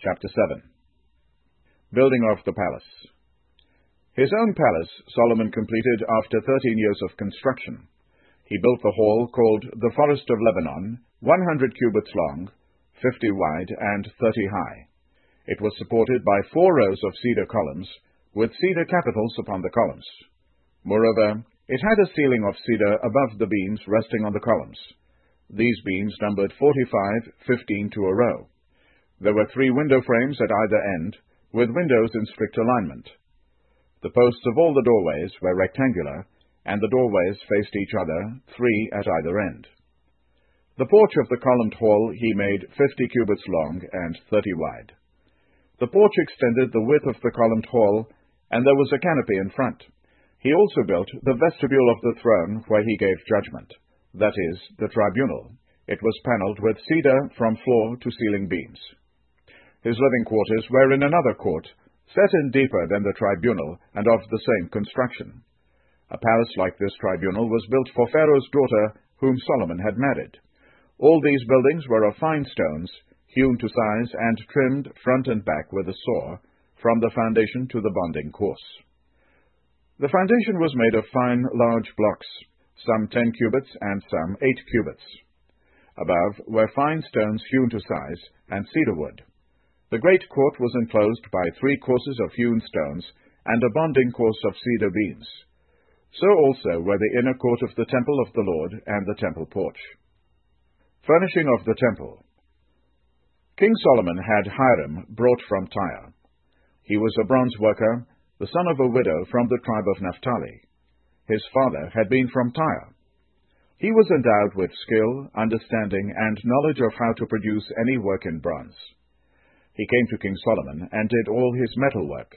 Chapter 7. Building of the palace. His own palace Solomon completed after 13 years of construction. He built the hall called the Forest of Lebanon, 100 cubits long, 50 wide, and 30 high. It was supported by 4 rows of cedar columns, with cedar capitals upon the columns. Moreover, it had a ceiling of cedar above the beams resting on the columns. These beams numbered 45, 15 to a row. There were 3 window frames at either end, with windows in strict alignment. The posts of all the doorways were rectangular, and the doorways faced each other, 3 at either end. The porch of the columned hall he made 50 cubits long and 30 wide. The porch extended the width of the columned hall, and there was a canopy in front. He also built the vestibule of the throne where he gave judgment, that is, the tribunal. It was paneled with cedar from floor to ceiling beams. His living quarters were in another court, set in deeper than the tribunal and of the same construction. A palace like this tribunal was built for Pharaoh's daughter, whom Solomon had married. All these buildings were of fine stones, hewn to size and trimmed front and back with a saw, from the foundation to the bonding course. The foundation was made of fine, large blocks, some 10 cubits and some 8 cubits. Above were fine stones hewn to size and cedar wood. The great court was enclosed by 3 courses of hewn stones and a bonding course of cedar beams. So also were the inner court of the temple of the Lord and the temple porch. Furnishing of the temple. King Solomon had Hiram brought from Tyre. He was a bronze worker, the son of a widow from the tribe of Naphtali. His father had been from Tyre. He was endowed with skill, understanding, and knowledge of how to produce any work in bronze. He came to King Solomon and did all his metal work.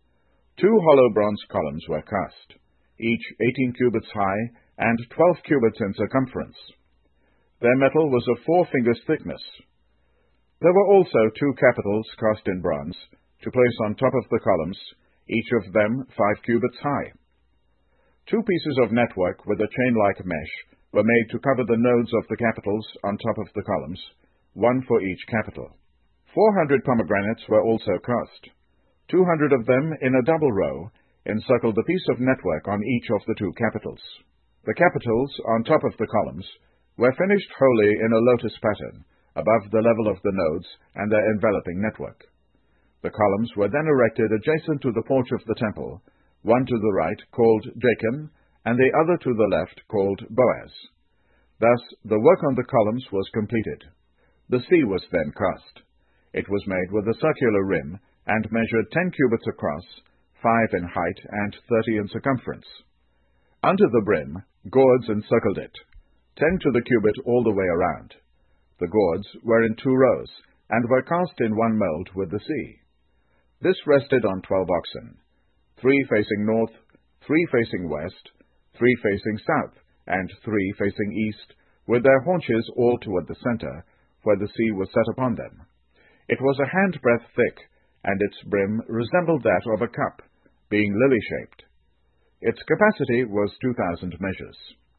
2 hollow bronze columns were cast, each 18 cubits high and 12 cubits in circumference. Their metal was of 4 fingers' thickness. There were also 2 capitals cast in bronze, to place on top of the columns, each of them 5 cubits high. 2 pieces of network with a chain-like mesh were made to cover the nodes of the capitals on top of the columns, 1 for each capital. 400 pomegranates were also cast. 200 of them in a double row encircled the piece of network on each of the 2 capitals. The capitals on top of the columns were finished wholly in a lotus pattern, above the level of the nodes and their enveloping network. The columns were then erected adjacent to the porch of the temple, one to the right called Jachin, and the other to the left called Boaz. Thus the work on the columns was completed. The sea was then cast. It was made with a circular rim and measured 10 cubits across, 5 in height and 30 in circumference. Under the brim, gourds encircled it, 10 to the cubit all the way around. The gourds were in 2 rows and were cast in one mold with the sea. This rested on 12 oxen, 3 facing north, 3 facing west, 3 facing south, and 3 facing east, with their haunches all toward the center, where the sea was set upon them. It was a handbreadth thick, and its brim resembled that of a cup, being lily-shaped. Its capacity was 2,000 measures.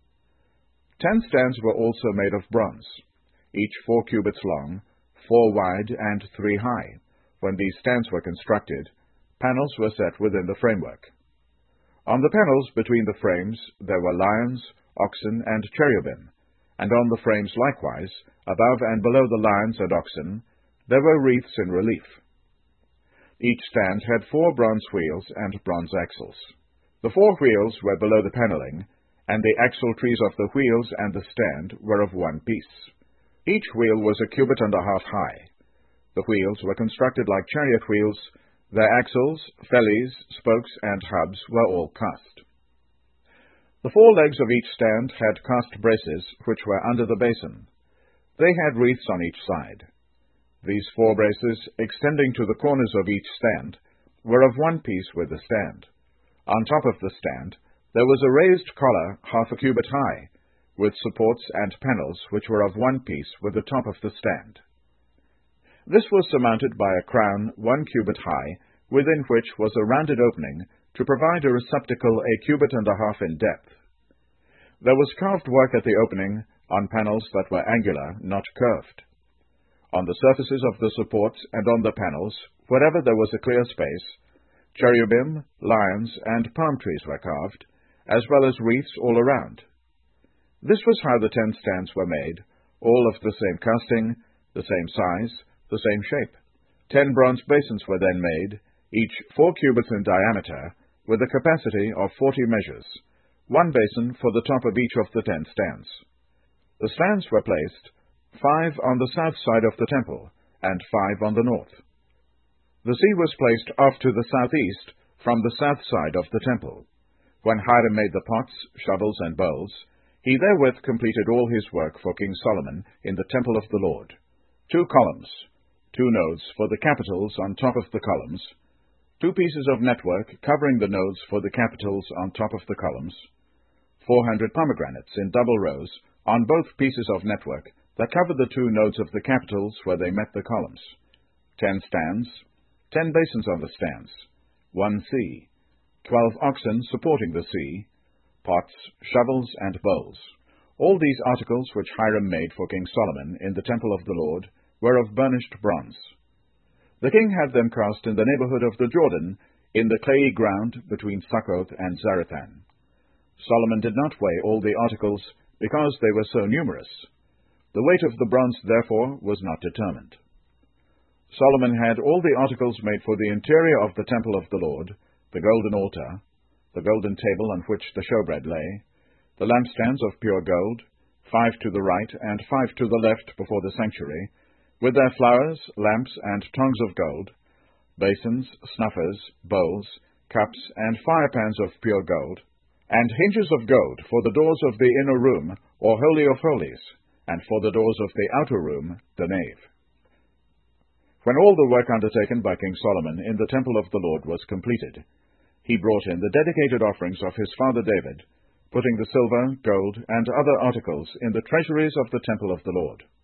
10 stands were also made of bronze, each 4 cubits long, 4 wide, and 3 high. When these stands were constructed, panels were set within the framework. On the panels between the frames there were lions, oxen, and cherubim, and on the frames likewise, above and below the lions and oxen, there were wreaths in relief. Each stand had 4 bronze wheels and bronze axles. The 4 wheels were below the paneling, and the axle trees of the wheels and the stand were of 1 piece. Each wheel was a cubit and a half high. The wheels were constructed like chariot wheels. Their axles, fellies, spokes, and hubs were all cast. The 4 legs of each stand had cast braces, which were under the basin. They had wreaths on each side. These 4 braces, extending to the corners of each stand, were of 1 piece with the stand. On top of the stand, there was a raised collar half a cubit high, with supports and panels which were of 1 piece with the top of the stand. This was surmounted by a crown 1 cubit high, within which was a rounded opening to provide a receptacle a cubit and a half in depth. There was carved work at the opening on panels that were angular, not curved. On the surfaces of the supports and on the panels, wherever there was a clear space, cherubim, lions, and palm trees were carved, as well as wreaths all around. This was how the 10 stands were made, all of the same casting, the same size, the same shape. 10 bronze basins were then made, each 4 cubits in diameter, with a capacity of 40 measures, 1 basin for the top of each of the 10 stands. The stands were placed 5 on the south side of the temple, and 5 on the north. The sea was placed off to the southeast from the south side of the temple. When Hiram made the pots, shovels, and bowls, he therewith completed all his work for King Solomon in the temple of the Lord. 2 columns, 2 nodes for the capitals on top of the columns, 2 pieces of network covering the nodes for the capitals on top of the columns, 400 pomegranates in double rows on both pieces of network that covered the 2 nodes of the capitals where they met the columns, 10 stands, 10 basins on the stands, 1 sea, 12 oxen supporting the sea, pots, shovels, and bowls. All these articles which Hiram made for King Solomon in the temple of the Lord were of burnished bronze. The king had them cast in the neighborhood of the Jordan, in the clayey ground between Succoth and Zarethan. Solomon did not weigh all the articles, because they were so numerous. The weight of the bronze, therefore, was not determined. Solomon had all the articles made for the interior of the temple of the Lord, the golden altar, the golden table on which the showbread lay, the lampstands of pure gold, 5 to the right and 5 to the left before the sanctuary, with their flowers, lamps, and tongs of gold, basins, snuffers, bowls, cups, and firepans of pure gold, and hinges of gold for the doors of the inner room, or Holy of Holies, and for the doors of the outer room, the nave. When all the work undertaken by King Solomon in the temple of the Lord was completed, he brought in the dedicated offerings of his father David, putting the silver, gold, and other articles in the treasuries of the temple of the Lord.